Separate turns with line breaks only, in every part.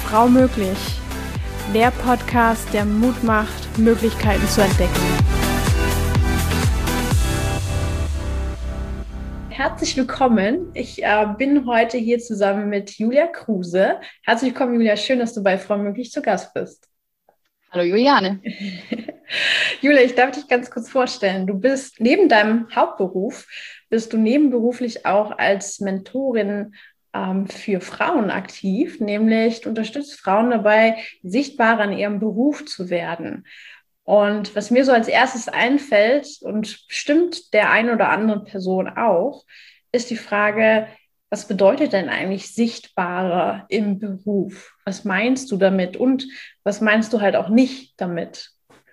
Frau möglich? Der Podcast, der Mut macht, Möglichkeiten zu entdecken. Herzlich willkommen. Ich bin heute hier zusammen mit Julia Kruse. Herzlich willkommen, Julia. Schön, dass du bei Frau möglich zu Gast bist.
Hallo Juliane.
Julia, ich darf dich ganz kurz vorstellen. Du bist neben deinem Hauptberuf, bist du nebenberuflich auch als Mentorin für Frauen aktiv, nämlich du unterstützt Frauen dabei, sichtbarer in ihrem Beruf zu werden. Und was mir so als erstes einfällt und bestimmt der einen oder anderen Person auch, ist die Frage, was bedeutet denn eigentlich sichtbarer im Beruf? Was meinst du damit und was meinst du halt auch nicht damit?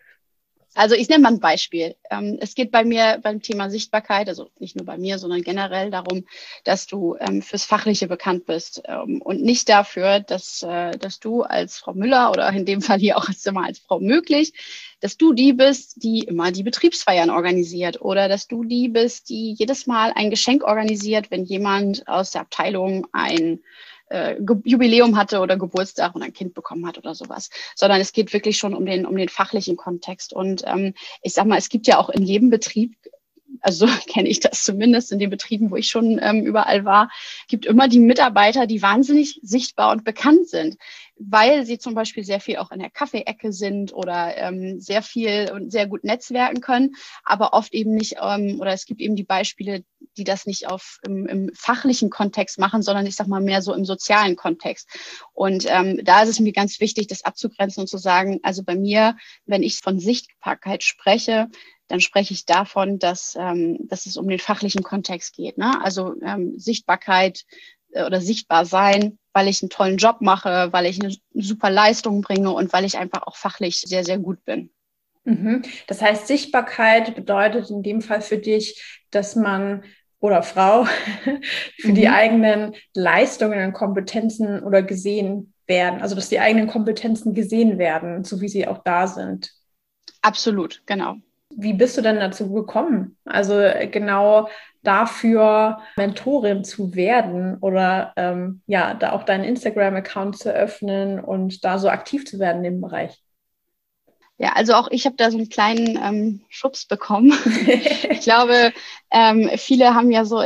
Also ich nenne mal ein Beispiel. Es geht bei mir beim Thema Sichtbarkeit, also nicht nur bei mir, sondern generell darum, dass du fürs Fachliche bekannt bist und nicht dafür, dass du als Frau Müller oder in dem Fall hier auch als Frau möglich, dass du die bist, die immer die Betriebsfeiern organisiert oder dass du die bist, die jedes Mal ein Geschenk organisiert, wenn jemand aus der Abteilung ein Jubiläum hatte oder Geburtstag und ein Kind bekommen hat oder sowas, sondern es geht wirklich schon um den fachlichen Kontext. Und ich sag mal, es gibt ja auch in jedem Betrieb, also so kenne ich das zumindest in den Betrieben, wo ich schon überall war, gibt immer die Mitarbeiter, die wahnsinnig sichtbar und bekannt sind, weil sie zum Beispiel sehr viel auch in der Kaffeeecke sind oder sehr viel und sehr gut netzwerken können, aber oft eben nicht, oder es gibt eben die Beispiele, die das nicht im fachlichen Kontext machen, sondern ich sag mal mehr so im sozialen Kontext. Und da ist es mir ganz wichtig, das abzugrenzen und zu sagen, also bei mir, wenn ich von Sichtbarkeit spreche, dann spreche ich davon, dass es um den fachlichen Kontext geht. Ne? Also Sichtbarkeit oder sichtbar sein, weil ich einen tollen Job mache, weil ich eine super Leistung bringe und weil ich einfach auch fachlich sehr, sehr gut bin.
Das heißt, Sichtbarkeit bedeutet in dem Fall für dich, dass man oder Frau für die eigenen Leistungen und Kompetenzen oder gesehen werden, also dass die eigenen Kompetenzen gesehen werden, so wie sie auch da sind.
Absolut, genau.
Wie bist du denn dazu gekommen? Also genau dafür Mentorin zu werden oder da auch deinen Instagram-Account zu öffnen und da so aktiv zu werden in dem Bereich?
Ja, also auch ich habe da so einen kleinen Schubs bekommen. Ich glaube, viele haben ja so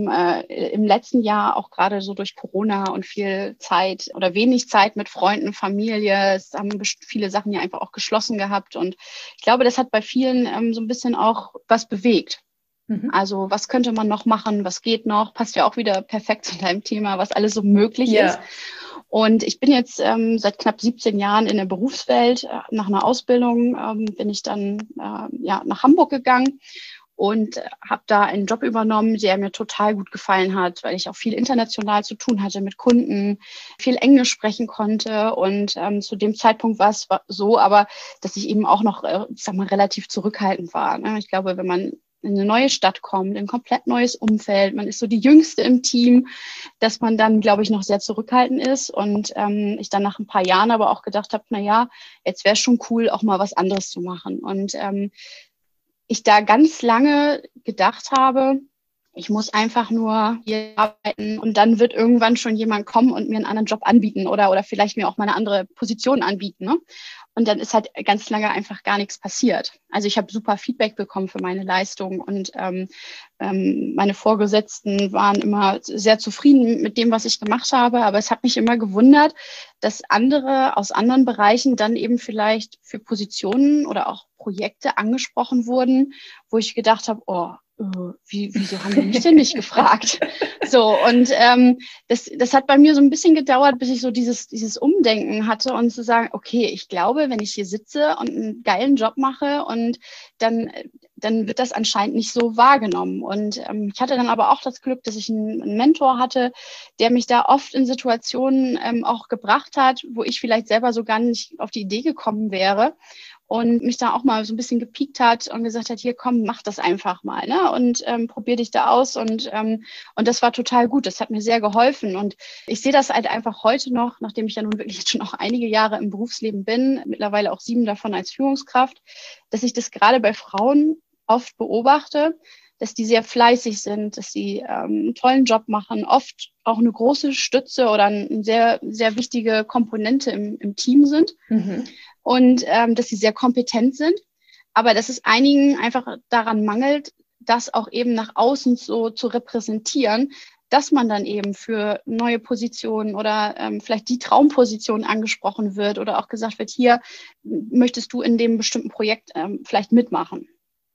im letzten Jahr auch gerade so durch Corona und viel Zeit oder wenig Zeit mit Freunden, Familie, es haben viele Sachen ja einfach auch geschlossen gehabt. Und ich glaube, das hat bei vielen so ein bisschen auch was bewegt. Also was könnte man noch machen, was geht noch? Passt ja auch wieder perfekt zu deinem Thema, was alles so möglich ist. Und ich bin jetzt seit knapp 17 Jahren in der Berufswelt. Nach einer Ausbildung bin ich dann nach Hamburg gegangen und habe da einen Job übernommen, der mir total gut gefallen hat, weil ich auch viel international zu tun hatte mit Kunden, viel Englisch sprechen konnte. Und zu dem Zeitpunkt war es so, aber dass ich eben auch noch, relativ zurückhaltend war. Ne? Ich glaube, wenn man in eine neue Stadt kommt, ein komplett neues Umfeld, man ist so die Jüngste im Team, dass man dann, glaube ich, noch sehr zurückhaltend ist und ich dann nach ein paar Jahren aber auch gedacht habe, jetzt wäre es schon cool, auch mal was anderes zu machen. Und ich da ganz lange gedacht habe, ich muss einfach nur hier arbeiten und dann wird irgendwann schon jemand kommen und mir einen anderen Job anbieten oder vielleicht mir auch mal eine andere Position anbieten. Ne? Und dann ist halt ganz lange einfach gar nichts passiert. Also ich habe super Feedback bekommen für meine Leistung und meine Vorgesetzten waren immer sehr zufrieden mit dem, was ich gemacht habe. Aber es hat mich immer gewundert, dass andere aus anderen Bereichen dann eben vielleicht für Positionen oder auch Projekte angesprochen wurden, wo ich gedacht habe, wieso haben die mich denn nicht gefragt? So, und das hat bei mir so ein bisschen gedauert, bis ich so dieses Umdenken hatte und zu sagen, okay, ich glaube, wenn ich hier sitze und einen geilen Job mache und dann wird das anscheinend nicht so wahrgenommen. Und ich hatte dann aber auch das Glück, dass ich einen Mentor hatte, der mich da oft in Situationen auch gebracht hat, wo ich vielleicht selber so gar nicht auf die Idee gekommen wäre. Und mich da auch mal so ein bisschen gepiekt hat und gesagt hat, hier komm, mach das einfach mal, ne? Und probier dich da aus. Und das war total gut. Das hat mir sehr geholfen. Und ich sehe das halt einfach heute noch, nachdem ich ja nun wirklich schon auch einige Jahre im Berufsleben bin, mittlerweile auch 7 davon als Führungskraft, dass ich das gerade bei Frauen oft beobachte, dass die sehr fleißig sind, dass sie einen tollen Job machen, oft auch eine große Stütze oder eine sehr, sehr wichtige Komponente im Team sind und dass sie sehr kompetent sind, aber dass es einigen einfach daran mangelt, das auch eben nach außen so zu repräsentieren, dass man dann eben für neue Positionen oder vielleicht die Traumposition angesprochen wird oder auch gesagt wird, hier möchtest du in dem bestimmten Projekt vielleicht mitmachen.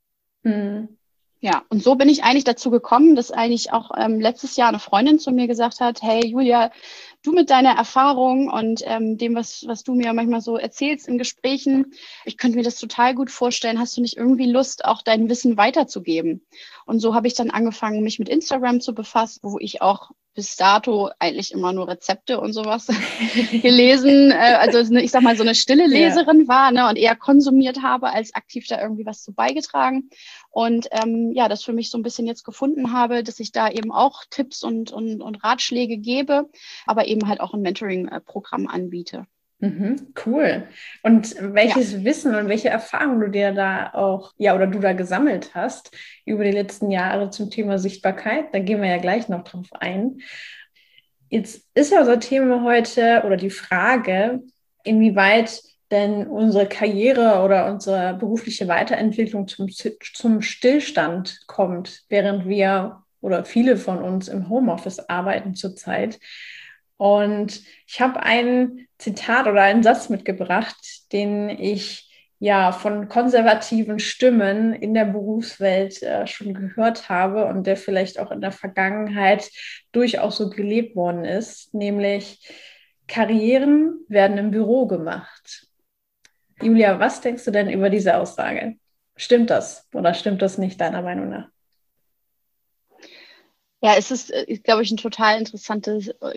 Ja, und so bin ich eigentlich dazu gekommen, dass eigentlich auch letztes Jahr eine Freundin zu mir gesagt hat, hey Julia, du mit deiner Erfahrung und dem, was du mir manchmal so erzählst in Gesprächen, ich könnte mir das total gut vorstellen, hast du nicht irgendwie Lust, auch dein Wissen weiterzugeben? Und so habe ich dann angefangen, mich mit Instagram zu befassen, wo ich auch bis dato eigentlich immer nur Rezepte und sowas gelesen, also ich sag mal so eine stille Leserin war, ne, und eher konsumiert habe, als aktiv da irgendwie was zu beigetragen. Und ja, das für mich so ein bisschen jetzt gefunden habe, dass ich da eben auch Tipps und Ratschläge gebe, aber eben halt auch ein Mentoring-Programm anbiete.
Cool. Und welches Wissen und welche Erfahrungen du dir da auch, oder du da gesammelt hast über die letzten Jahre zum Thema Sichtbarkeit, da gehen wir ja gleich noch drauf ein. Jetzt ist ja unser Thema heute oder die Frage, inwieweit denn unsere Karriere oder unsere berufliche Weiterentwicklung zum Stillstand kommt, während wir oder viele von uns im Homeoffice arbeiten zurzeit. Und ich habe ein Zitat oder einen Satz mitgebracht, den ich von konservativen Stimmen in der Berufswelt schon gehört habe und der vielleicht auch in der Vergangenheit durchaus so gelebt worden ist, nämlich Karrieren werden im Büro gemacht. Julia, was denkst du denn über diese Aussage? Stimmt das oder stimmt das nicht deiner Meinung nach?
Ja, es ist, glaube ich, ein total interessante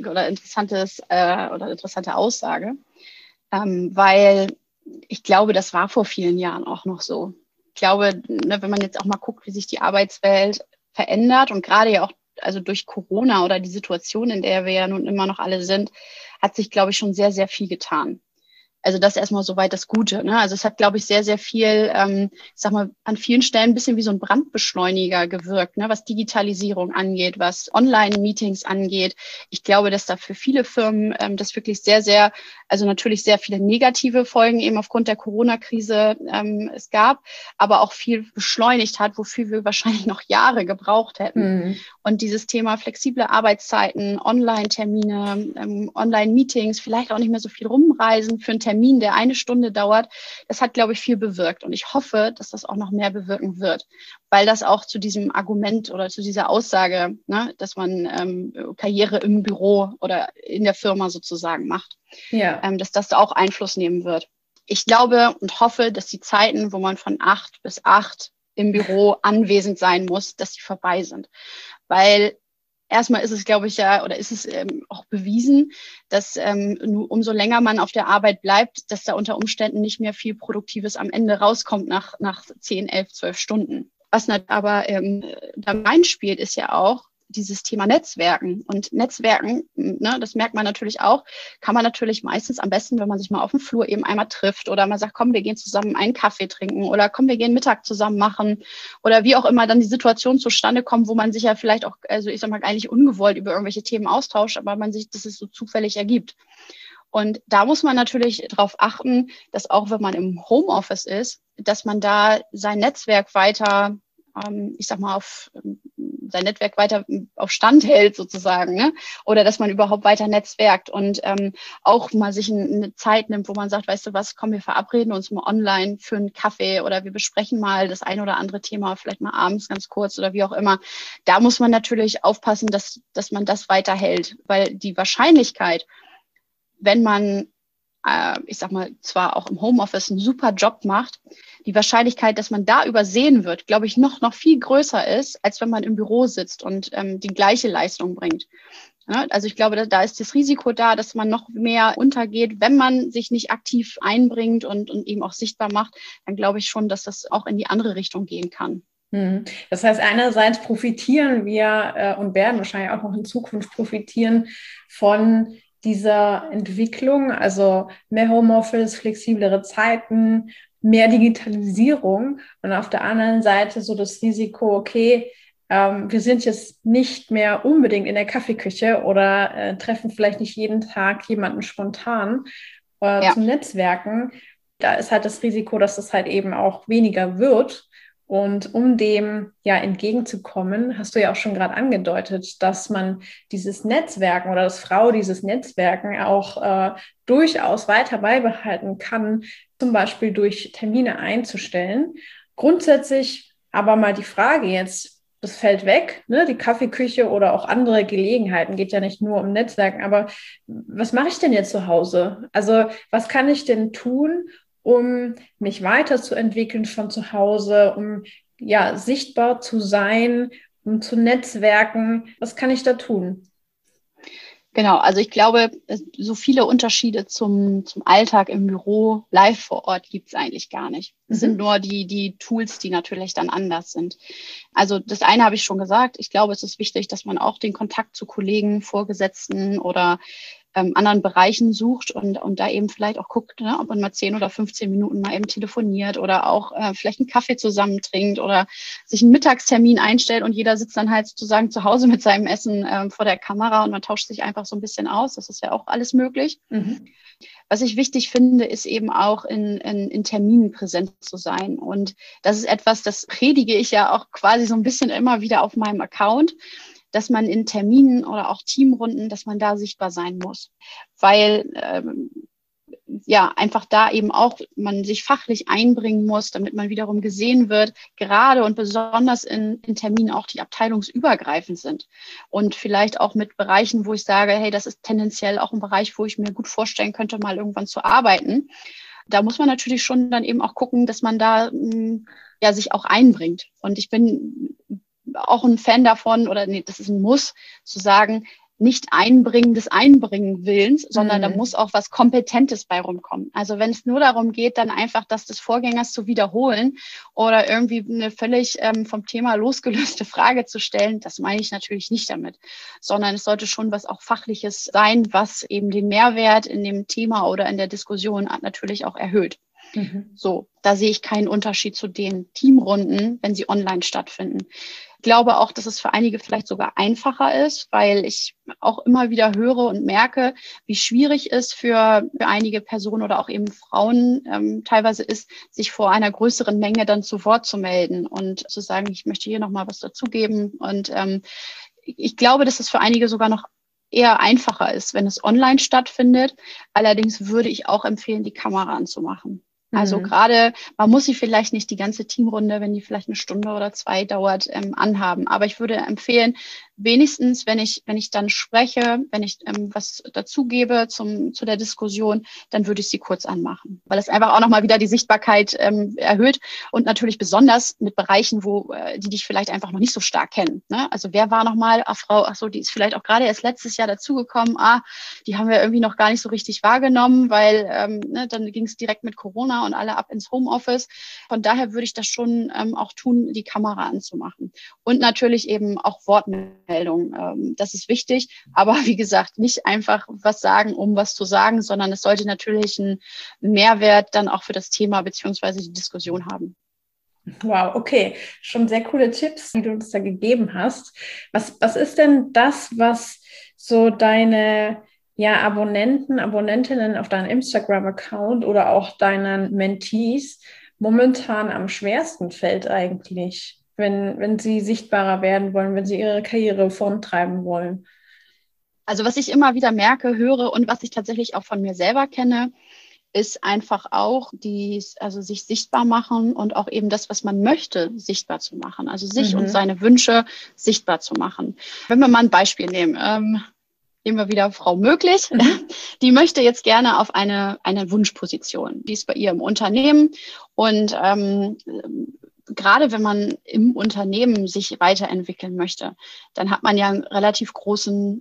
Aussage, weil ich glaube, das war vor vielen Jahren auch noch so. Ich glaube, ne, wenn man jetzt auch mal guckt, wie sich die Arbeitswelt verändert und gerade ja auch also durch Corona oder die Situation, in der wir ja nun immer noch alle sind, hat sich, glaube ich, schon sehr, sehr viel getan. Also das erstmal soweit das Gute. Ne? Also es hat, glaube ich, sehr, sehr viel, ich sag mal, an vielen Stellen ein bisschen wie so ein Brandbeschleuniger gewirkt, ne? Was Digitalisierung angeht, was Online-Meetings angeht. Ich glaube, dass da für viele Firmen das wirklich sehr, sehr, also natürlich sehr viele negative Folgen eben aufgrund der Corona-Krise es gab, aber auch viel beschleunigt hat, wofür wir wahrscheinlich noch Jahre gebraucht hätten. Und dieses Thema flexible Arbeitszeiten, Online-Termine, Online-Meetings, vielleicht auch nicht mehr so viel rumreisen für einen Termin, der 1 Stunde dauert, das hat, glaube ich, viel bewirkt. Und ich hoffe, dass das auch noch mehr bewirken wird, weil das auch zu diesem Argument oder zu dieser Aussage, ne, dass man Karriere im Büro oder in der Firma sozusagen macht, dass das da auch Einfluss nehmen wird. Ich glaube und hoffe, dass die Zeiten, wo man von 8 bis 8 im Büro anwesend sein muss, dass die vorbei sind. Weil erstmal ist es, glaube ich, ist es auch bewiesen, dass umso länger man auf der Arbeit bleibt, dass da unter Umständen nicht mehr viel Produktives am Ende rauskommt nach 10, 11, 12 Stunden. Was aber da reinspielt, ist ja auch dieses Thema Netzwerken. Und Netzwerken, ne, das merkt man natürlich auch, kann man natürlich meistens am besten, wenn man sich mal auf dem Flur eben einmal trifft oder man sagt, komm, wir gehen zusammen einen Kaffee trinken oder komm, wir gehen Mittag zusammen machen oder wie auch immer dann die Situation zustande kommt, wo man sich ja vielleicht auch, also ich sag mal, eigentlich ungewollt über irgendwelche Themen austauscht, aber dass es so zufällig ergibt. Und da muss man natürlich darauf achten, dass auch wenn man im Homeoffice ist, dass man da sein Netzwerk weiter sein Netzwerk weiter auf Stand hält sozusagen, ne? Oder dass man überhaupt weiter netzwerkt und auch mal sich eine Zeit nimmt, wo man sagt, weißt du was, komm, wir verabreden uns mal online für einen Kaffee oder wir besprechen mal das ein oder andere Thema, vielleicht mal abends ganz kurz oder wie auch immer. Da muss man natürlich aufpassen, dass man das weiterhält, weil die Wahrscheinlichkeit, wenn man ich sag mal, zwar auch im Homeoffice einen super Job macht, die Wahrscheinlichkeit, dass man da übersehen wird, glaube ich, noch viel größer ist, als wenn man im Büro sitzt und die gleiche Leistung bringt. Ja, also ich glaube, da ist das Risiko da, dass man noch mehr untergeht, wenn man sich nicht aktiv einbringt und eben auch sichtbar macht, dann glaube ich schon, dass das auch in die andere Richtung gehen kann.
Das heißt, einerseits profitieren wir und werden wahrscheinlich auch noch in Zukunft profitieren von dieser Entwicklung, also mehr Homeoffice, flexiblere Zeiten, mehr Digitalisierung und auf der anderen Seite so das Risiko, okay, wir sind jetzt nicht mehr unbedingt in der Kaffeeküche oder treffen vielleicht nicht jeden Tag jemanden spontan zum Netzwerken. Da ist halt das Risiko, dass es halt eben auch weniger wird. Und um dem ja entgegenzukommen, hast du ja auch schon gerade angedeutet, dass man dieses Netzwerken oder dass Frau dieses Netzwerken auch durchaus weiter beibehalten kann, zum Beispiel durch Termine einzustellen. Grundsätzlich aber mal die Frage jetzt, das fällt weg, ne? Die Kaffeeküche oder auch andere Gelegenheiten, geht ja nicht nur um Netzwerken, aber was mache ich denn jetzt zu Hause? Also was kann ich denn tun, um mich weiterzuentwickeln von zu Hause, um ja sichtbar zu sein, um zu netzwerken? Was kann ich da tun?
Genau, also ich glaube, so viele Unterschiede zum Alltag im Büro, live vor Ort gibt es eigentlich gar nicht. Es sind nur die Tools, die natürlich dann anders sind. Also das eine habe ich schon gesagt. Ich glaube, es ist wichtig, dass man auch den Kontakt zu Kollegen, Vorgesetzten oder anderen Bereichen sucht und da eben vielleicht auch guckt, ne, ob man mal 10 oder 15 Minuten mal eben telefoniert oder auch vielleicht einen Kaffee zusammen trinkt oder sich einen Mittagstermin einstellt und jeder sitzt dann halt sozusagen zu Hause mit seinem Essen vor der Kamera und man tauscht sich einfach so ein bisschen aus. Das ist ja auch alles möglich. Was ich wichtig finde, ist eben auch in Terminen präsent zu sein. Und das ist etwas, das predige ich ja auch quasi so ein bisschen immer wieder auf meinem Account, dass man in Terminen oder auch Teamrunden, dass man da sichtbar sein muss. Weil ja einfach da eben auch man sich fachlich einbringen muss, damit man wiederum gesehen wird, gerade und besonders in Terminen auch, die abteilungsübergreifend sind. Und vielleicht auch mit Bereichen, wo ich sage, hey, das ist tendenziell auch ein Bereich, wo ich mir gut vorstellen könnte, mal irgendwann zu arbeiten. Da muss man natürlich schon dann eben auch gucken, dass man da ja sich auch einbringt. Und ich bin auch ein Fan davon, oder nee, das ist ein Muss, zu sagen, nicht Einbringen des Einbringen Willens, sondern da muss auch was Kompetentes bei rumkommen. Also wenn es nur darum geht, dann einfach das des Vorgängers zu wiederholen oder irgendwie eine völlig vom Thema losgelöste Frage zu stellen, das meine ich natürlich nicht damit, sondern es sollte schon was auch Fachliches sein, was eben den Mehrwert in dem Thema oder in der Diskussion natürlich auch erhöht. So, da sehe ich keinen Unterschied zu den Teamrunden, wenn sie online stattfinden. Ich glaube auch, dass es für einige vielleicht sogar einfacher ist, weil ich auch immer wieder höre und merke, wie schwierig es für einige Personen oder auch eben Frauen teilweise ist, sich vor einer größeren Menge dann zu Wort zu melden und zu sagen, ich möchte hier nochmal was dazugeben. Und ich glaube, dass es für einige sogar noch eher einfacher ist, wenn es online stattfindet. Allerdings würde ich auch empfehlen, die Kamera anzumachen. Also gerade, man muss sie vielleicht nicht die ganze Teamrunde, wenn die vielleicht 1 Stunde oder 2 dauert, anhaben. Aber ich würde empfehlen, wenigstens, wenn ich dann spreche, wenn ich was dazugebe zu der Diskussion, dann würde ich sie kurz anmachen, weil es einfach auch nochmal wieder die Sichtbarkeit erhöht und natürlich besonders mit Bereichen, wo die dich vielleicht einfach noch nicht so stark kennen. Ne? Also wer war nochmal, die ist vielleicht auch gerade erst letztes Jahr dazugekommen, die haben wir irgendwie noch gar nicht so richtig wahrgenommen, weil dann ging es direkt mit Corona und alle ab ins Homeoffice. Von daher würde ich das schon auch tun, die Kamera anzumachen. Und natürlich eben auch Wortmeldung. Das ist wichtig. Aber wie gesagt, nicht einfach was sagen, um was zu sagen, sondern es sollte natürlich einen Mehrwert dann auch für das Thema beziehungsweise die Diskussion haben.
Wow, okay. Schon sehr coole Tipps, die du uns da gegeben hast. Was ist denn das, was so deine Abonnentinnen auf deinem Instagram-Account oder auch deinen Mentees momentan am schwersten fällt eigentlich, wenn sie sichtbarer werden wollen, wenn sie ihre Karriere vorantreiben wollen?
Also was ich immer wieder merke, höre und was ich tatsächlich auch von mir selber kenne, ist einfach auch sich sichtbar machen und auch eben das, was man möchte, sichtbar zu machen. Also sich und seine Wünsche sichtbar zu machen. Wenn wir mal ein Beispiel nehmen, nehmen wir wieder Frau Möglich. Die möchte jetzt gerne auf eine Wunschposition. Die ist bei ihr im Unternehmen und gerade wenn man im Unternehmen sich weiterentwickeln möchte, dann hat man ja einen relativ großen,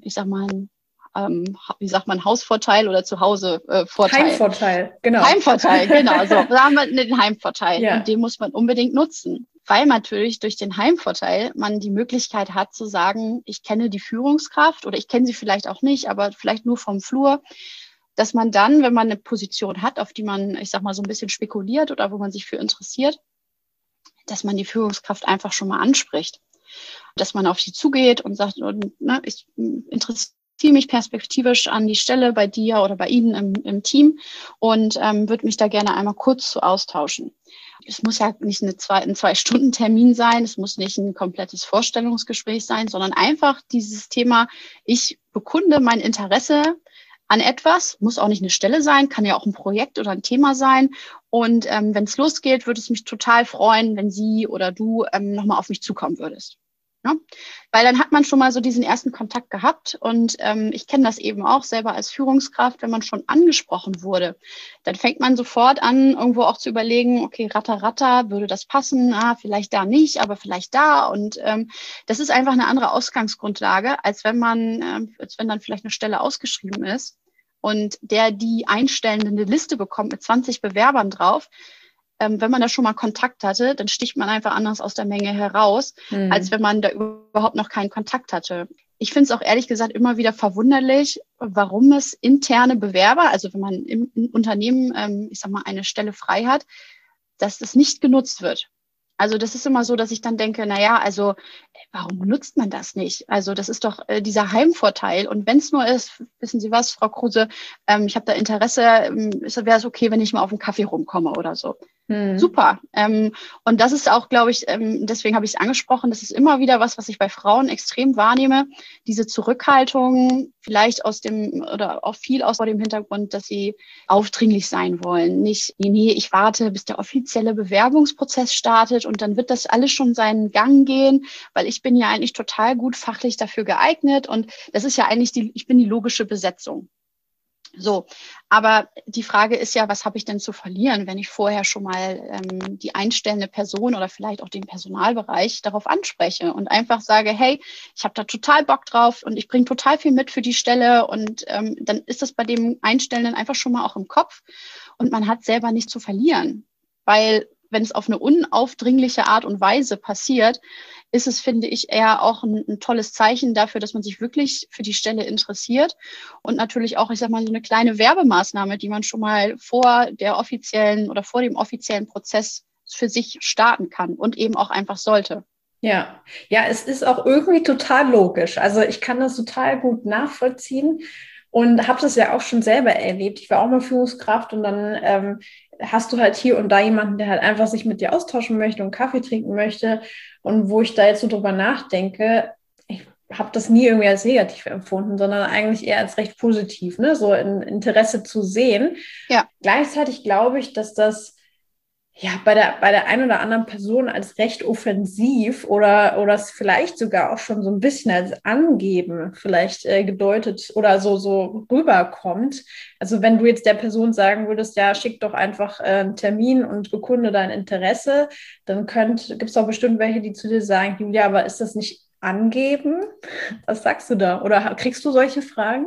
Hausvorteil oder Zuhause-Vorteil.
Heimvorteil, genau.
Heimvorteil, genau. So, da haben wir den Heimvorteil
Ja.
und den muss man unbedingt nutzen. Weil natürlich durch den Heimvorteil man die Möglichkeit hat zu sagen, ich kenne die Führungskraft oder ich kenne sie vielleicht auch nicht, aber vielleicht nur vom Flur. dass man dann, wenn man eine Position hat, auf die man, ich sag mal, so ein bisschen spekuliert oder wo man sich für interessiert, dass man die Führungskraft einfach schon mal anspricht. Dass man auf sie zugeht und sagt, ich interessiere mich perspektivisch an die Stelle bei dir oder bei Ihnen im Team und würde mich da gerne einmal kurz zu austauschen. Es muss ja nicht ein 2-Stunden-Termin sein, es muss nicht ein komplettes Vorstellungsgespräch sein, sondern einfach dieses Thema, ich bekunde mein Interesse an etwas, muss auch nicht eine Stelle sein, kann ja auch ein Projekt oder ein Thema sein. Und wenn es losgeht, würde es mich total freuen, wenn Sie oder du nochmal auf mich zukommen würdest. Ja? Weil dann hat man schon mal so diesen ersten Kontakt gehabt. Und ich kenne das eben auch selber als Führungskraft, wenn man schon angesprochen wurde, dann fängt man sofort an, irgendwo auch zu überlegen, okay, ratter, würde das passen? Vielleicht da nicht, aber vielleicht da. Und das ist einfach eine andere Ausgangsgrundlage, als wenn dann vielleicht eine Stelle ausgeschrieben ist und die Einstellende eine Liste bekommt mit 20 Bewerbern drauf. Wenn man da schon mal Kontakt hatte, dann sticht man einfach anders aus der Menge heraus, als wenn man da überhaupt noch keinen Kontakt hatte. Ich finde es auch ehrlich gesagt immer wieder verwunderlich, warum es interne Bewerber, also wenn man im Unternehmen, ich sag mal, eine Stelle frei hat, dass das nicht genutzt wird. Also das ist immer so, dass ich dann denke, also warum nutzt man das nicht? Also das ist doch dieser Heimvorteil. Und wenn es nur ist, wissen Sie was, Frau Kruse, ich habe da Interesse, wäre es okay, wenn ich mal auf einen Kaffee rumkomme oder so. Super. Und das ist auch, glaube ich, deswegen habe ich es angesprochen, das ist immer wieder was ich bei Frauen extrem wahrnehme. Diese Zurückhaltung, vielleicht aus dem Hintergrund, dass sie aufdringlich sein wollen. Nicht, nee, ich warte, bis der offizielle Bewerbungsprozess startet und dann wird das alles schon seinen Gang gehen, weil ich bin ja eigentlich total gut fachlich dafür geeignet und das ist ja eigentlich ich bin die logische Besetzung. So, aber die Frage ist ja, was habe ich denn zu verlieren, wenn ich vorher schon mal die einstellende Person oder vielleicht auch den Personalbereich darauf anspreche und einfach sage, hey, ich habe da total Bock drauf und ich bringe total viel mit für die Stelle und dann ist das bei dem Einstellenden einfach schon mal auch im Kopf und man hat selber nichts zu verlieren, weil wenn es auf eine unaufdringliche Art und Weise passiert, ist es, finde ich, eher auch ein tolles Zeichen dafür, dass man sich wirklich für die Stelle interessiert und natürlich auch, ich sag mal, so eine kleine Werbemaßnahme, die man schon mal vor dem offiziellen Prozess für sich starten kann und eben auch einfach sollte.
Ja, es ist auch irgendwie total logisch. Also ich kann das total gut nachvollziehen und habe das ja auch schon selber erlebt. Ich war auch mal Führungskraft und dann hast du halt hier und da jemanden, der halt einfach sich mit dir austauschen möchte und Kaffee trinken möchte. Und wo ich da jetzt so drüber nachdenke, ich habe das nie irgendwie als negativ empfunden, sondern eigentlich eher als recht positiv, ne? So ein Interesse zu sehen.
Ja.
Gleichzeitig glaube ich, dass das bei der einen oder anderen Person als recht offensiv oder es vielleicht sogar auch schon so ein bisschen als Angeben vielleicht gedeutet oder so rüberkommt. Also wenn du jetzt der Person sagen würdest, ja, schick doch einfach einen Termin und bekunde dein Interesse, dann gibt es doch bestimmt welche, die zu dir sagen, Julia, aber ist das nicht Angeben? Was sagst du da? Oder kriegst du solche Fragen?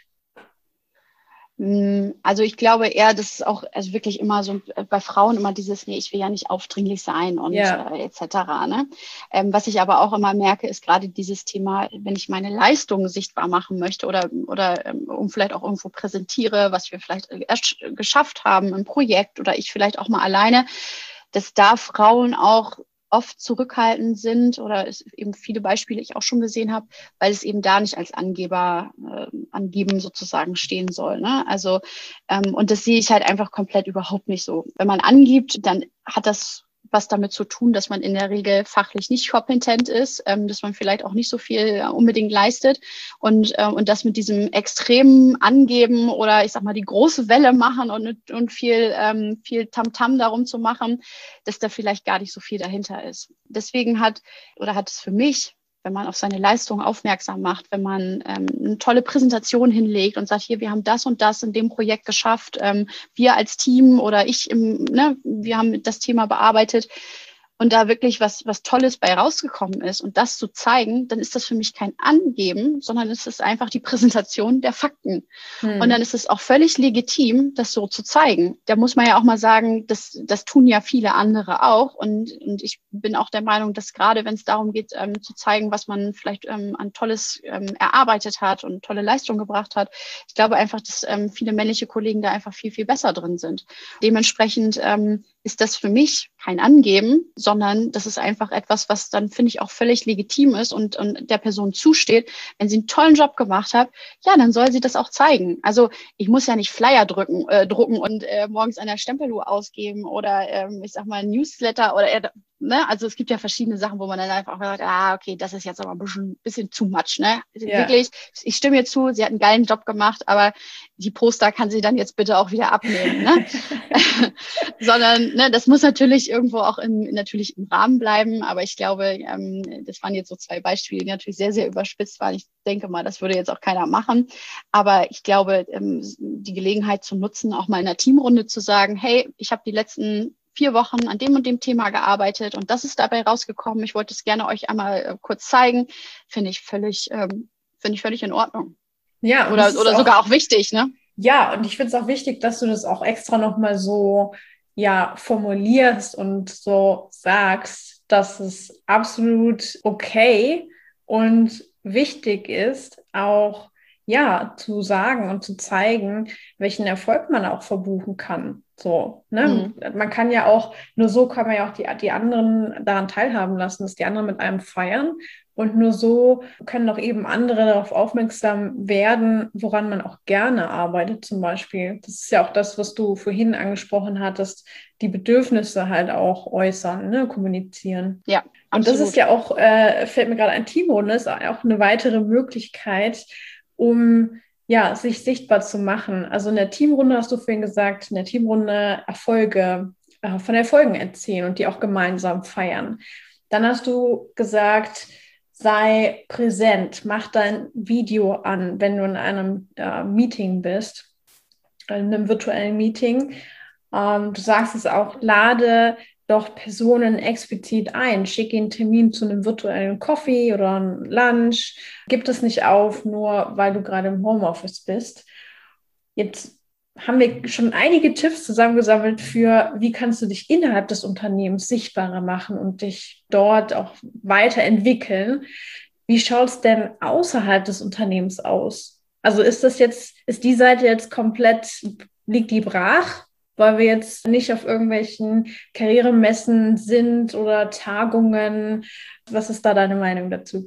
Also ich glaube eher, das ist auch wirklich immer so bei Frauen immer dieses, nee, ich will ja nicht aufdringlich sein und etc. Ne? Was ich aber auch immer merke, ist gerade dieses Thema, wenn ich meine Leistungen sichtbar machen möchte oder vielleicht auch irgendwo präsentiere, was wir vielleicht erst geschafft haben im Projekt oder ich vielleicht auch mal alleine, dass da Frauen auch oft zurückhaltend sind oder es eben viele Beispiele ich auch schon gesehen habe, weil es eben da nicht als Angeben sozusagen stehen soll. Ne? Also und das sehe ich halt einfach komplett überhaupt nicht so. Wenn man angibt, dann hat das was damit zu tun, dass man in der Regel fachlich nicht kompetent ist, dass man vielleicht auch nicht so viel unbedingt leistet und das mit diesem extremen Angeben oder ich sag mal die große Welle machen und viel Tamtam darum zu machen, dass da vielleicht gar nicht so viel dahinter ist. Deswegen hat es für mich, wenn man auf seine Leistung aufmerksam macht, wenn man eine tolle Präsentation hinlegt und sagt, hier, wir haben das und das in dem Projekt geschafft, wir als Team oder wir haben das Thema bearbeitet. und da wirklich was Tolles bei rausgekommen ist und das zu zeigen, dann ist das für mich kein Angeben, sondern es ist einfach die Präsentation der Fakten. Und dann ist es auch völlig legitim, das so zu zeigen. Da muss man ja auch mal sagen, das tun ja viele andere auch. Und ich bin auch der Meinung, dass gerade wenn es darum geht, zu zeigen, was man vielleicht an Tolles erarbeitet hat und tolle Leistung gebracht hat, ich glaube einfach, dass viele männliche Kollegen da einfach viel, viel besser drin sind. Dementsprechend ist das für mich kein Angeben, sondern das ist einfach etwas, was dann, finde ich, auch völlig legitim ist und der Person zusteht. Wenn sie einen tollen Job gemacht hat, ja, dann soll sie das auch zeigen. Also ich muss ja nicht Flyer drucken und morgens an der Stempeluhr ausgeben oder ich sag mal ein Newsletter oder ne? Also es gibt ja verschiedene Sachen, wo man dann einfach sagt, okay, das ist jetzt aber ein bisschen too much, ne? Ja. Wirklich, ich stimme ihr zu, sie hat einen geilen Job gemacht, aber die Poster kann sie dann jetzt bitte auch wieder abnehmen, ne? Sondern ne, das muss natürlich irgendwo auch natürlich im Rahmen bleiben, aber ich glaube, das waren jetzt so 2 Beispiele, die natürlich sehr, sehr überspitzt waren. Ich denke mal, das würde jetzt auch keiner machen, aber ich glaube, die Gelegenheit zu nutzen, auch mal in einer Teamrunde zu sagen, hey, ich habe die letzten 4 Wochen an dem und dem Thema gearbeitet und das ist dabei rausgekommen. Ich wollte es gerne euch einmal kurz zeigen. Finde ich völlig in Ordnung.
Ja,
oder sogar auch wichtig, ne?
Ja, und ich finde es auch wichtig, dass du das auch extra nochmal so formulierst und so sagst, dass es absolut okay und wichtig ist, auch zu sagen und zu zeigen, welchen Erfolg man auch verbuchen kann. So, ne? Man kann ja auch, nur so kann man ja auch die anderen daran teilhaben lassen, dass die anderen mit einem feiern. Und nur so können auch eben andere darauf aufmerksam werden, woran man auch gerne arbeitet zum Beispiel. Das ist ja auch das, was du vorhin angesprochen hattest, die Bedürfnisse halt auch äußern, ne, kommunizieren.
Ja,
und das ist ja auch, fällt mir gerade ein, Teamrunde ist auch eine weitere Möglichkeit, um sich sichtbar zu machen. Also in der Teamrunde, hast du vorhin gesagt, in der Teamrunde von Erfolgen erzählen und die auch gemeinsam feiern. Dann hast du gesagt, sei präsent, mach dein Video an, wenn du in einem Meeting bist, in einem virtuellen Meeting. Du sagst es auch, lade doch Personen explizit ein, schicke ihnen einen Termin zu einem virtuellen Coffee oder einem Lunch. Gib es nicht auf, nur weil du gerade im Homeoffice bist. Jetzt haben wir schon einige Tipps zusammengesammelt für, wie kannst du dich innerhalb des Unternehmens sichtbarer machen und dich dort auch weiterentwickeln. Wie schaut es denn außerhalb des Unternehmens aus? Also ist die Seite jetzt komplett, liegt die brach, weil wir jetzt nicht auf irgendwelchen Karrieremessen sind oder Tagungen? Was ist da deine Meinung dazu?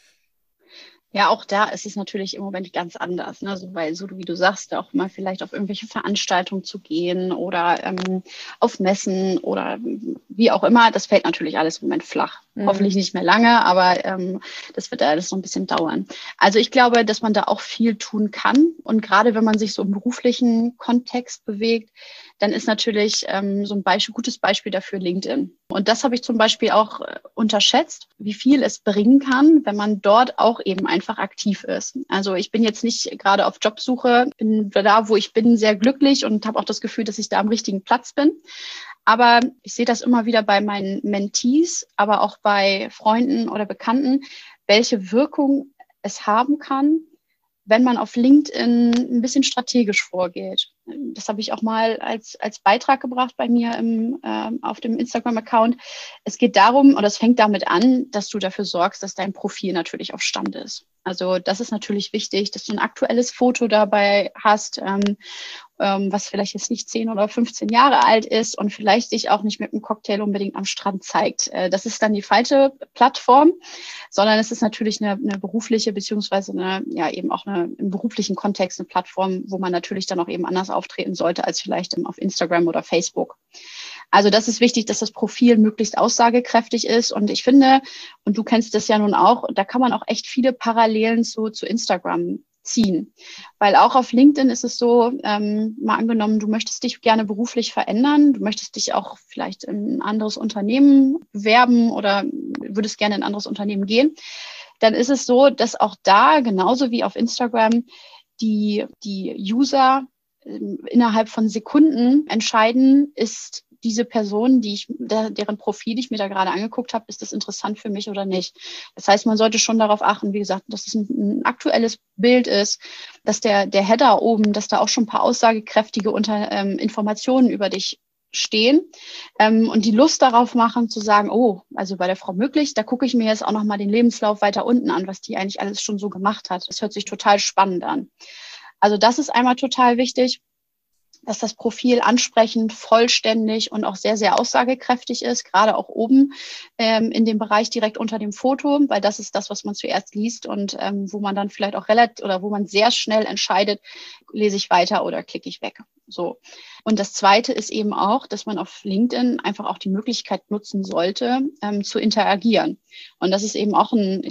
Ja, auch da ist es natürlich im Moment ganz anders, ne? So, weil so wie du sagst, auch mal vielleicht auf irgendwelche Veranstaltungen zu gehen oder auf Messen oder wie auch immer, das fällt natürlich alles im Moment flach. Hoffentlich nicht mehr lange, aber das wird alles so ein bisschen dauern. Also ich glaube, dass man da auch viel tun kann und gerade wenn man sich so im beruflichen Kontext bewegt, dann ist natürlich so ein gutes Beispiel dafür LinkedIn. Und das habe ich zum Beispiel auch unterschätzt, wie viel es bringen kann, wenn man dort auch eben einfach aktiv ist. Also ich bin jetzt nicht gerade auf Jobsuche, bin da, wo ich bin, sehr glücklich und habe auch das Gefühl, dass ich da am richtigen Platz bin. Aber ich sehe das immer wieder bei meinen Mentees, aber auch bei Freunden oder Bekannten, welche Wirkung es haben kann, wenn man auf LinkedIn ein bisschen strategisch vorgeht. Das habe ich auch mal als Beitrag gebracht bei mir auf dem Instagram-Account. Es geht darum, oder es fängt damit an, dass du dafür sorgst, dass dein Profil natürlich auf Stand ist. Also das ist natürlich wichtig, dass du ein aktuelles Foto dabei hast, was vielleicht jetzt nicht 10 oder 15 Jahre alt ist und vielleicht dich auch nicht mit einem Cocktail unbedingt am Strand zeigt. Das ist dann die falsche Plattform, sondern es ist natürlich eine berufliche beziehungsweise eben auch im beruflichen Kontext eine Plattform, wo man natürlich dann auch eben anders auftreten sollte als vielleicht auf Instagram oder Facebook. Also das ist wichtig, dass das Profil möglichst aussagekräftig ist. Und ich finde, und du kennst das ja nun auch, da kann man auch echt viele Parallelen zu Instagram ziehen. Weil auch auf LinkedIn ist es so, mal angenommen, du möchtest dich gerne beruflich verändern, du möchtest dich auch vielleicht in ein anderes Unternehmen bewerben oder würdest gerne in ein anderes Unternehmen gehen, dann ist es so, dass auch da, genauso wie auf Instagram, die User innerhalb von Sekunden entscheiden, ist diese Person, deren Profil ich mir da gerade angeguckt habe, ist das interessant für mich oder nicht. Das heißt, man sollte schon darauf achten, wie gesagt, dass es ein aktuelles Bild ist, dass der Header oben, dass da auch schon ein paar aussagekräftige Informationen über dich stehen und die Lust darauf machen zu sagen, oh, also bei der Frau Möglich, da gucke ich mir jetzt auch nochmal den Lebenslauf weiter unten an, was die eigentlich alles schon so gemacht hat. Das hört sich total spannend an. Also das ist einmal total wichtig, dass das Profil ansprechend, vollständig und auch sehr, sehr aussagekräftig ist, gerade auch oben in dem Bereich direkt unter dem Foto, weil das ist das, was man zuerst liest und wo man dann vielleicht auch wo man sehr schnell entscheidet, lese ich weiter oder klicke ich weg. So. Und das Zweite ist eben auch, dass man auf LinkedIn einfach auch die Möglichkeit nutzen sollte, zu interagieren. Und das ist eben auch eine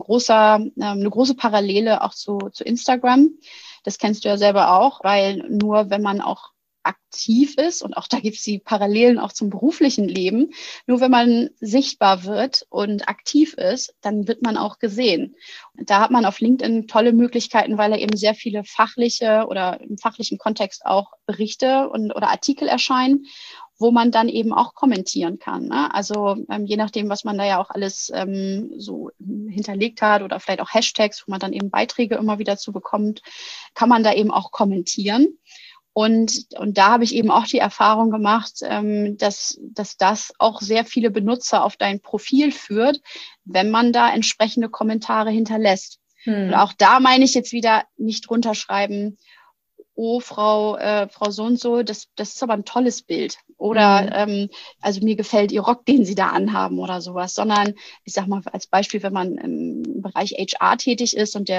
große Parallele auch zu Instagram. Das kennst du ja selber auch, weil nur wenn man auch aktiv ist, und auch da gibt es die Parallelen auch zum beruflichen Leben, nur wenn man sichtbar wird und aktiv ist, dann wird man auch gesehen. Da hat man auf LinkedIn tolle Möglichkeiten, weil da eben sehr viele fachliche oder im fachlichen Kontext auch Berichte oder Artikel erscheinen, wo man dann eben auch kommentieren kann. Ne? Also je nachdem, was man da ja auch alles so hinterlegt hat oder vielleicht auch Hashtags, wo man dann eben Beiträge immer wieder zu bekommt, kann man da eben auch kommentieren. Und da habe ich eben auch die Erfahrung gemacht, dass das auch sehr viele Benutzer auf dein Profil führt, wenn man da entsprechende Kommentare hinterlässt. Und auch da meine ich jetzt wieder nicht runterschreiben, oh, Frau so und so, das ist aber ein tolles Bild. Oder also mir gefällt Ihr Rock, den Sie da anhaben oder sowas. Sondern ich sage mal als Beispiel, wenn man im Bereich HR tätig ist und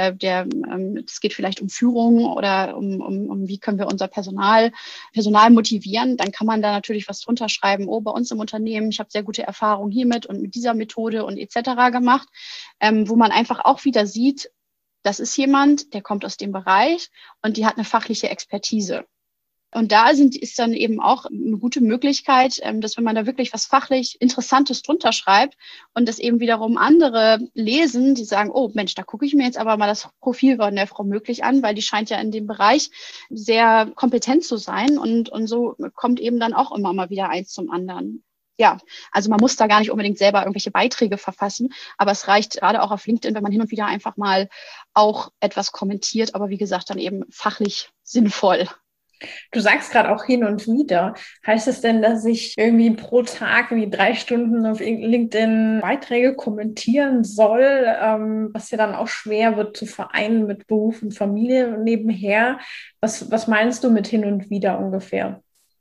es geht vielleicht um Führung oder um wie können wir unser Personal motivieren, dann kann man da natürlich was drunter schreiben. Oh, bei uns im Unternehmen, ich habe sehr gute Erfahrungen hiermit und mit dieser Methode und etc. gemacht, wo man einfach auch wieder sieht, das ist jemand, der kommt aus dem Bereich und die hat eine fachliche Expertise. Und da ist dann eben auch eine gute Möglichkeit, dass wenn man da wirklich was fachlich Interessantes drunter schreibt und das eben wiederum andere lesen, die sagen, oh Mensch, da gucke ich mir jetzt aber mal das Profil von der Frau Möglich an, weil die scheint ja in dem Bereich sehr kompetent zu sein und so kommt eben dann auch immer mal wieder eins zum anderen. Ja, also man muss da gar nicht unbedingt selber irgendwelche Beiträge verfassen, aber es reicht gerade auch auf LinkedIn, wenn man hin und wieder einfach mal auch etwas kommentiert, aber wie gesagt, dann eben fachlich sinnvoll.
Du sagst gerade auch hin und wieder. Heißt es denn, dass ich irgendwie pro Tag 3 Stunden auf LinkedIn Beiträge kommentieren soll, was ja dann auch schwer wird zu vereinen mit Beruf und Familie nebenher? Was meinst du mit hin und wieder ungefähr?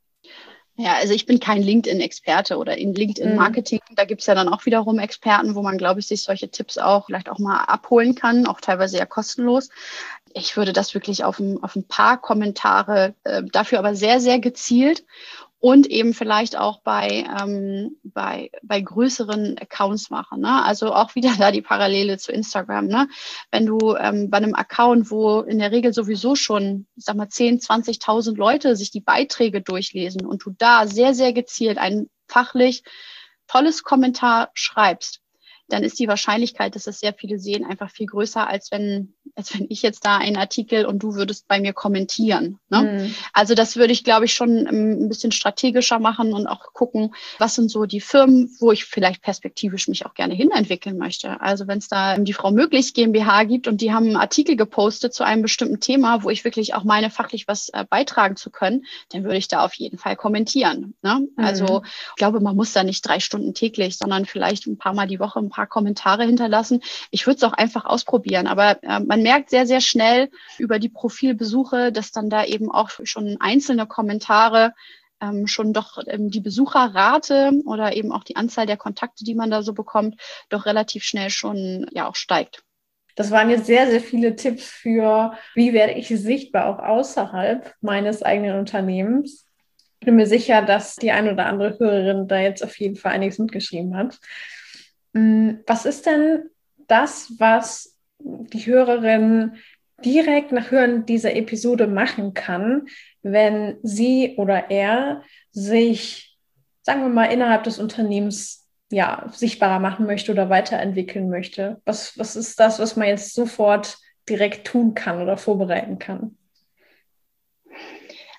Ja, also ich bin kein LinkedIn-Experte oder in LinkedIn-Marketing. Da gibt es ja dann auch wiederum Experten, wo man, glaube ich, sich solche Tipps auch vielleicht auch mal abholen kann, auch teilweise ja kostenlos. Ich würde das wirklich auf ein paar Kommentare, dafür aber sehr, sehr gezielt und eben vielleicht auch bei größeren Accounts machen. Ne? Also auch wieder da die Parallele zu Instagram. Ne? Wenn du bei einem Account, wo in der Regel sowieso schon, ich sag mal, 10.000, 20.000 Leute sich die Beiträge durchlesen und du da sehr, sehr gezielt ein fachlich tolles Kommentar schreibst, dann ist die Wahrscheinlichkeit, dass es sehr viele sehen, einfach viel größer, als wenn ich jetzt da einen Artikel und du würdest bei mir kommentieren. Ne? Also das würde ich, glaube ich, schon ein bisschen strategischer machen und auch gucken, was sind so die Firmen, wo ich vielleicht perspektivisch mich auch gerne hinentwickeln möchte. Also wenn es da die Frau Möglich GmbH gibt und die haben einen Artikel gepostet zu einem bestimmten Thema, wo ich wirklich auch meine fachlich was beitragen zu können, dann würde ich da auf jeden Fall kommentieren. Ne? Also ich glaube, man muss da nicht 3 Stunden täglich, sondern vielleicht ein paar Mal die Woche ein paar Kommentare hinterlassen. Ich würde es auch einfach ausprobieren, aber man merkt sehr, sehr schnell über die Profilbesuche, dass dann da eben auch schon einzelne Kommentare schon doch die Besucherrate oder eben auch die Anzahl der Kontakte, die man da so bekommt, doch relativ schnell schon ja auch steigt.
Das waren jetzt sehr, sehr viele Tipps für, wie werde ich sichtbar auch außerhalb meines eigenen Unternehmens. Ich bin mir sicher, dass die ein oder andere Hörerin da jetzt auf jeden Fall einiges mitgeschrieben hat. Was ist denn das, was die Hörerin direkt nach Hören dieser Episode machen kann, wenn sie oder er sich, sagen wir mal, innerhalb des Unternehmens sichtbarer machen möchte oder weiterentwickeln möchte? Was ist das, was man jetzt sofort direkt tun kann oder vorbereiten kann?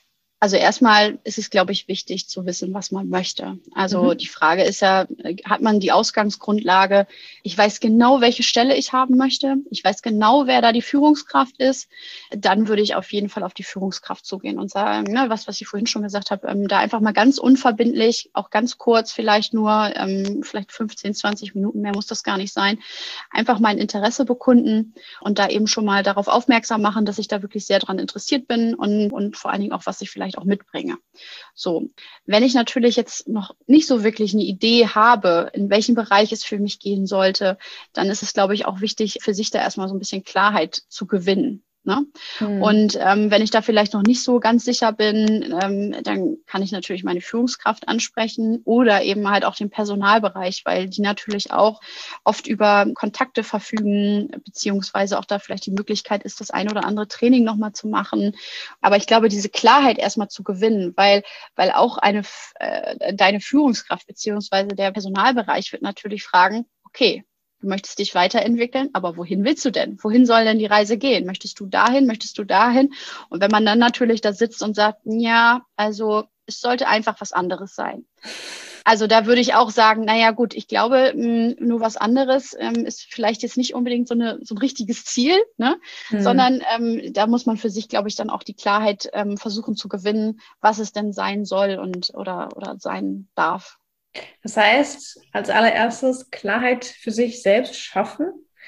Also erstmal ist es, glaube ich, wichtig zu wissen, was man möchte. Also die Frage ist ja, hat man die Ausgangsgrundlage? Ich weiß genau, welche Stelle ich haben möchte. Ich weiß genau, wer da die Führungskraft ist. Dann würde ich auf jeden Fall auf die Führungskraft zugehen und sagen, ne, was ich vorhin schon gesagt habe, da einfach mal ganz unverbindlich, auch ganz kurz, vielleicht nur, vielleicht 15, 20 Minuten, mehr muss das gar nicht sein, einfach mein Interesse bekunden und da eben schon mal darauf aufmerksam machen, dass ich da wirklich sehr dran interessiert bin und vor allen Dingen auch, was ich vielleicht auch mitbringe. So, wenn ich natürlich jetzt noch nicht so wirklich eine Idee habe, in welchem Bereich es für mich gehen sollte, dann ist es, glaube ich, auch wichtig, für sich da erstmal so ein bisschen Klarheit zu gewinnen. Ne? Und wenn ich da vielleicht noch nicht so ganz sicher bin, dann kann ich natürlich meine Führungskraft ansprechen oder eben halt auch den Personalbereich, weil die natürlich auch oft über Kontakte verfügen, beziehungsweise auch da vielleicht die Möglichkeit ist, das ein oder andere Training nochmal zu machen. Aber ich glaube, diese Klarheit erstmal zu gewinnen, weil auch deine Führungskraft beziehungsweise der Personalbereich wird natürlich fragen, okay, du möchtest dich weiterentwickeln, aber wohin willst du denn? Wohin soll denn die Reise gehen? Möchtest du dahin? Möchtest du dahin? Und wenn man dann natürlich da sitzt und sagt, ja, also es sollte einfach was anderes sein. Also da würde ich auch sagen, naja gut, ich glaube, nur was anderes ist vielleicht jetzt nicht unbedingt so ein richtiges Ziel, ne? Sondern da muss man für sich, glaube ich, dann auch die Klarheit versuchen zu gewinnen, was es denn sein soll oder sein darf.
Das heißt, als allererstes Klarheit für sich selbst schaffen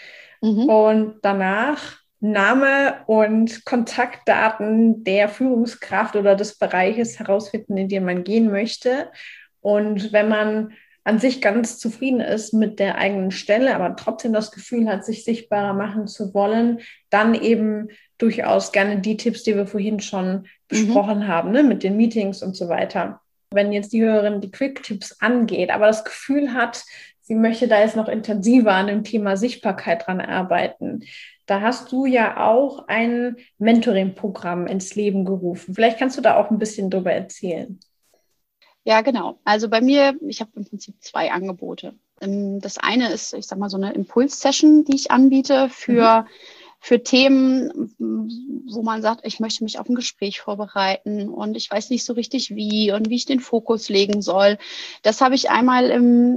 und danach Name und Kontaktdaten der Führungskraft oder des Bereiches herausfinden, in den man gehen möchte. Und wenn man an sich ganz zufrieden ist mit der eigenen Stelle, aber trotzdem das Gefühl hat, sich sichtbarer machen zu wollen, dann eben durchaus gerne die Tipps, die wir vorhin schon besprochen haben, ne, mit den Meetings und so weiter. Wenn jetzt die Hörerin die Quick-Tipps angeht, aber das Gefühl hat, sie möchte da jetzt noch intensiver an dem Thema Sichtbarkeit dran arbeiten, da hast du ja auch ein Mentoring-Programm ins Leben gerufen. Vielleicht kannst du da auch ein bisschen drüber erzählen.
Ja, genau. Also bei mir, ich habe im Prinzip 2 Angebote. Das eine ist, ich sag mal, so eine Impuls-Session, die ich anbiete für Themen, wo man sagt, ich möchte mich auf ein Gespräch vorbereiten und ich weiß nicht so richtig wie und wie ich den Fokus legen soll. Das habe ich einmal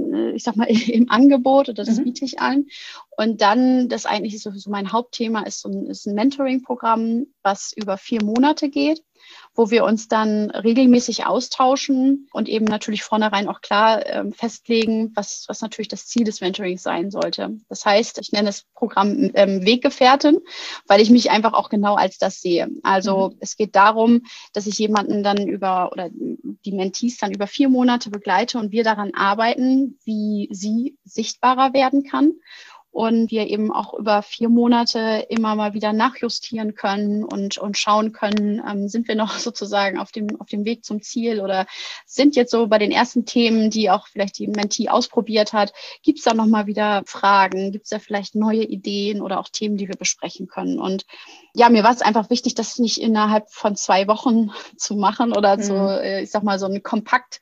im Angebot oder das biete ich an. Und dann, das eigentlich ist sowieso mein Hauptthema, ist ein Mentoring-Programm, was über 4 Monate geht, wo wir uns dann regelmäßig austauschen und eben natürlich vornherein auch klar festlegen, was natürlich das Ziel des Mentorings sein sollte. Das heißt, ich nenne das Programm Weggefährtin, weil ich mich einfach auch genau als das sehe. Also es geht darum, dass ich jemanden dann oder die Mentees dann über 4 Monate begleite und wir daran arbeiten, wie sie sichtbarer werden kann. Und wir eben auch über 4 Monate immer mal wieder nachjustieren können und schauen können, sind wir noch sozusagen auf dem Weg zum Ziel oder sind jetzt so bei den ersten Themen, die auch vielleicht die Mentee ausprobiert hat, gibt es da nochmal wieder Fragen, gibt es da vielleicht neue Ideen oder auch Themen, die wir besprechen können. Und ja, mir war es einfach wichtig, das nicht innerhalb von 2 Wochen zu machen oder so, ich sag mal, so ein kompakt,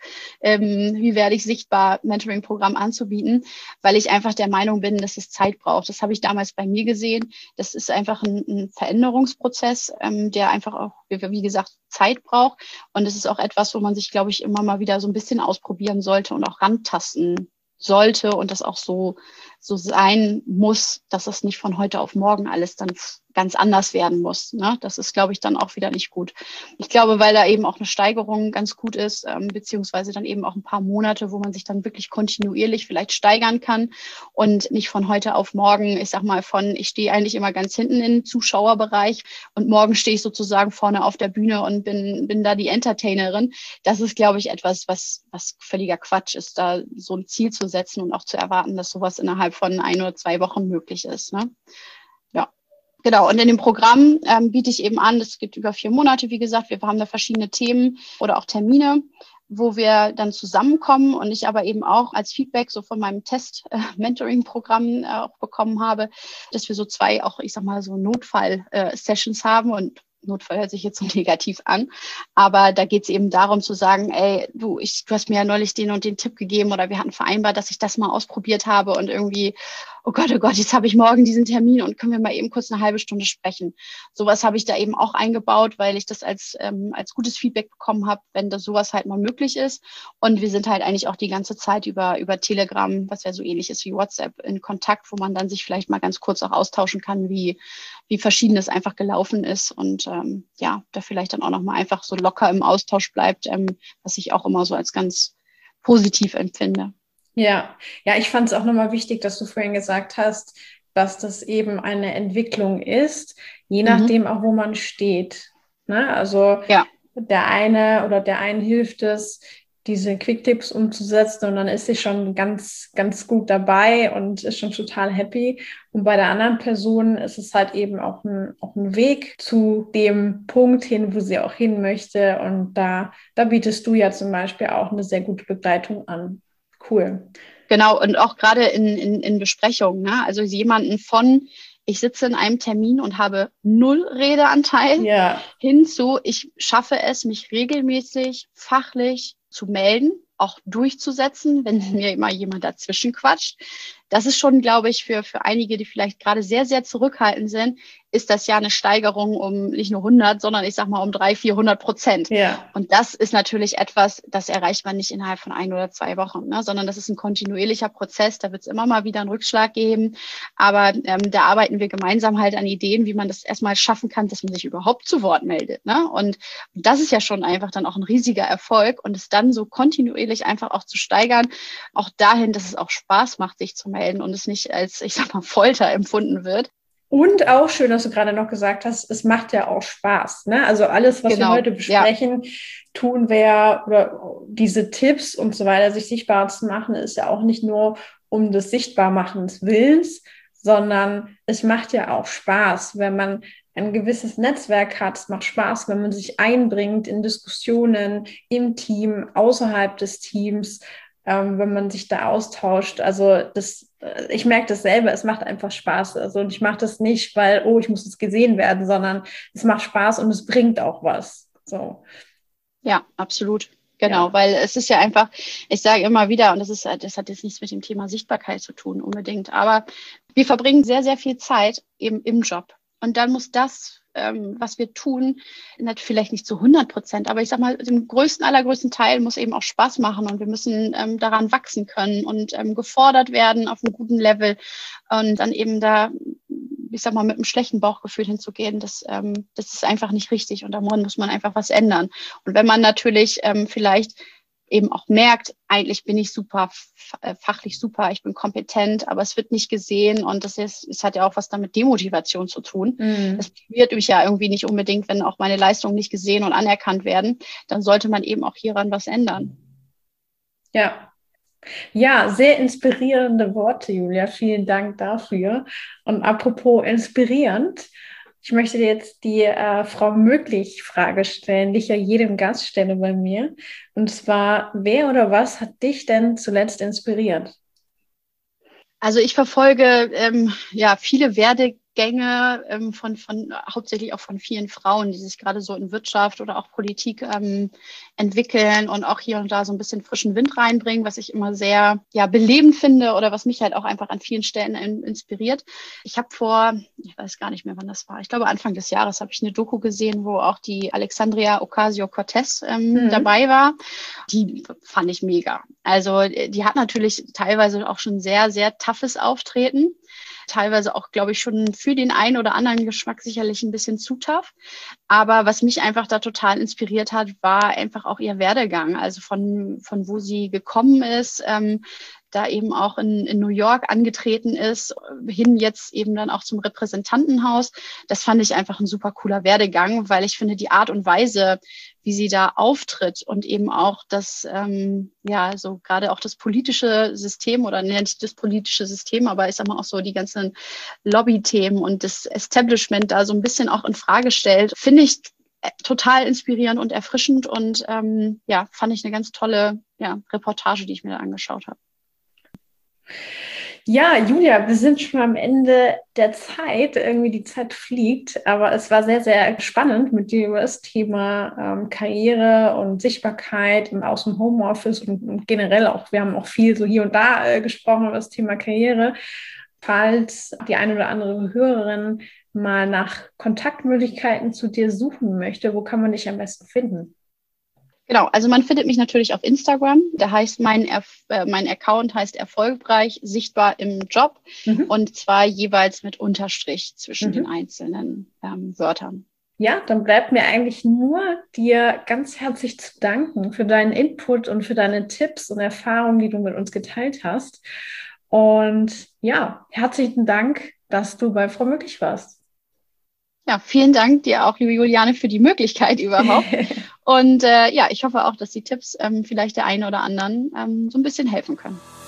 wie werde ich sichtbar, Mentoring-Programm anzubieten, weil ich einfach der Meinung bin, dass es Zeit braucht. Das habe ich damals bei mir gesehen. Das ist einfach ein Veränderungsprozess, der einfach auch, wie gesagt, Zeit braucht. Und es ist auch etwas, wo man sich, glaube ich, immer mal wieder so ein bisschen ausprobieren sollte und auch rantasten sollte und das auch so sein muss, dass es nicht von heute auf morgen alles dann ganz anders werden muss. Ne? Das ist, glaube ich, dann auch wieder nicht gut. Ich glaube, weil da eben auch eine Steigerung ganz gut ist, beziehungsweise dann eben auch ein paar Monate, wo man sich dann wirklich kontinuierlich vielleicht steigern kann und nicht von heute auf morgen, ich sag mal ich stehe eigentlich immer ganz hinten im Zuschauerbereich und morgen stehe ich sozusagen vorne auf der Bühne und bin da die Entertainerin. Das ist, glaube ich, etwas, was völliger Quatsch ist, da so ein Ziel zu setzen und auch zu erwarten, dass sowas innerhalb von 1 oder 2 Wochen möglich ist. Ne? Ja. Genau, und in dem Programm biete ich eben an, das geht über 4 Monate, wie gesagt, wir haben da verschiedene Themen oder auch Termine, wo wir dann zusammenkommen und ich aber eben auch als Feedback so von meinem Test-Mentoring-Programm auch bekommen habe, dass wir so 2 auch, ich sag mal, so Notfall-Sessions haben und Notfall hört sich jetzt so negativ an, aber da geht es eben darum zu sagen, ey, du hast mir ja neulich den und den Tipp gegeben oder wir hatten vereinbart, dass ich das mal ausprobiert habe und irgendwie, oh Gott, jetzt habe ich morgen diesen Termin und können wir mal eben kurz eine halbe Stunde sprechen. Sowas habe ich da eben auch eingebaut, weil ich das als gutes Feedback bekommen habe, wenn das sowas halt mal möglich ist. Und wir sind halt eigentlich auch die ganze Zeit über Telegram, was ja so ähnlich ist wie WhatsApp, in Kontakt, wo man dann sich vielleicht mal ganz kurz auch austauschen kann, wie Verschiedenes einfach gelaufen ist und da vielleicht dann auch nochmal einfach so locker im Austausch bleibt, was ich auch immer so als ganz positiv empfinde.
Ja, ich fand es auch nochmal wichtig, dass du vorhin gesagt hast, dass das eben eine Entwicklung ist, je nachdem auch, wo man steht. Ne? Also
Ja.
der einen hilft es, diese Quick-Tipps umzusetzen und dann ist sie schon ganz, ganz gut dabei und ist schon total happy. Und bei der anderen Person ist es halt eben auch ein Weg zu dem Punkt hin, wo sie auch hin möchte. Und da bietest du ja zum Beispiel auch eine sehr gute Begleitung an. Cool.
Genau, und auch gerade in Besprechungen, ne? Also ich sitze in einem Termin und habe 0 Redeanteil, hinzu, ich schaffe es, mich regelmäßig fachlich zu melden, auch durchzusetzen, wenn mir mal jemand dazwischen quatscht. Das ist schon, glaube ich, für einige, die vielleicht gerade sehr, sehr zurückhaltend sind, ist das ja eine Steigerung um nicht nur 100, sondern ich sag mal um 300-400%.
Ja.
Und das ist natürlich etwas, das erreicht man nicht innerhalb von 1 oder 2 Wochen, ne? Sondern das ist ein kontinuierlicher Prozess. Da wird es immer mal wieder einen Rückschlag geben. Aber da arbeiten wir gemeinsam halt an Ideen, wie man das erstmal schaffen kann, dass man sich überhaupt zu Wort meldet, ne? Und das ist ja schon einfach dann auch ein riesiger Erfolg und es dann so kontinuierlich einfach auch zu steigern, auch dahin, dass es auch Spaß macht, sich zu melden und es nicht als, ich sag mal, Folter empfunden wird.
Und auch schön, dass du gerade noch gesagt hast, es macht ja auch Spaß. Ne? Also alles, was wir heute besprechen, tun wir, oder diese Tipps und so weiter, sich sichtbar zu machen, ist ja auch nicht nur um des Sichtbarmachens Willens, sondern es macht ja auch Spaß, wenn man ein gewisses Netzwerk hat. Es macht Spaß, wenn man sich einbringt in Diskussionen im Team, außerhalb des Teams, wenn man sich da austauscht. Also ich merke das selber, es macht einfach Spaß. Also und ich mache das nicht, weil, ich muss jetzt gesehen werden, sondern es macht Spaß und es bringt auch was. So.
Ja, absolut. Genau, weil es ist ja einfach, ich sage immer wieder, und das hat jetzt nichts mit dem Thema Sichtbarkeit zu tun unbedingt, aber wir verbringen sehr, sehr viel Zeit eben im Job. Und dann muss das, was wir tun, vielleicht nicht zu 100%, aber ich sag mal, im allergrößten Teil muss eben auch Spaß machen und wir müssen daran wachsen können und gefordert werden auf einem guten Level und dann eben da, ich sag mal, mit einem schlechten Bauchgefühl hinzugehen, das ist einfach nicht richtig und da muss man einfach was ändern. Und wenn man natürlich vielleicht eben auch merkt, eigentlich bin ich super, fachlich super, ich bin kompetent, aber es wird nicht gesehen und es hat ja auch was damit Demotivation zu tun. Das motiviert mich ja irgendwie nicht unbedingt, wenn auch meine Leistungen nicht gesehen und anerkannt werden, dann sollte man eben auch hieran was ändern.
Ja, sehr inspirierende Worte, Julia. Vielen Dank dafür. Und apropos inspirierend, ich möchte dir jetzt die Frau Möglich-Frage stellen, die ich ja jedem Gast stelle bei mir. Und zwar, wer oder was hat dich denn zuletzt inspiriert?
Also ich verfolge viele Werdegänge hauptsächlich auch von vielen Frauen, die sich gerade so in Wirtschaft oder auch Politik entwickeln und auch hier und da so ein bisschen frischen Wind reinbringen, was ich immer sehr belebend finde oder was mich halt auch einfach an vielen Stellen inspiriert. Ich habe ich weiß gar nicht mehr, wann das war, ich glaube Anfang des Jahres habe ich eine Doku gesehen, wo auch die Alexandria Ocasio-Cortez dabei war. Die fand ich mega. Also die hat natürlich teilweise auch schon sehr, sehr toughes Auftreten. Teilweise auch, glaube ich, schon für den einen oder anderen Geschmack sicherlich ein bisschen zu tough. Aber was mich einfach da total inspiriert hat, war einfach auch ihr Werdegang. Also von wo sie gekommen ist, da eben auch in New York angetreten ist, hin jetzt eben dann auch zum Repräsentantenhaus. Das fand ich einfach ein super cooler Werdegang, weil ich finde, die Art und Weise, wie sie da auftritt und eben auch das, so gerade auch das politische System oder nicht das politische System, aber ich sag mal auch so die ganzen Lobbythemen und das Establishment da so ein bisschen auch in Frage stellt, finde ich total inspirierend und erfrischend und fand ich eine ganz tolle Reportage, die ich mir da angeschaut habe.
Ja, Julia, wir sind schon am Ende der Zeit. Irgendwie die Zeit fliegt, aber es war sehr, sehr spannend mit dir über das Thema Karriere und Sichtbarkeit aus dem Homeoffice und generell auch, wir haben auch viel so hier und da gesprochen über das Thema Karriere. falls die eine oder andere Hörerin mal nach Kontaktmöglichkeiten zu dir suchen möchte, wo kann man dich am besten finden?
Genau, also man findet mich natürlich auf Instagram. Da heißt mein Account heißt erfolgreich sichtbar im Job und zwar jeweils mit Unterstrich zwischen den einzelnen Wörtern.
Ja, dann bleibt mir eigentlich nur, dir ganz herzlich zu danken für deinen Input und für deine Tipps und Erfahrungen, die du mit uns geteilt hast. Und ja, herzlichen Dank, dass du bei Frau Möglich warst.
Ja, vielen Dank dir auch, liebe Juliane, für die Möglichkeit überhaupt. Und ja, ich hoffe auch, dass die Tipps vielleicht der einen oder anderen so ein bisschen helfen können.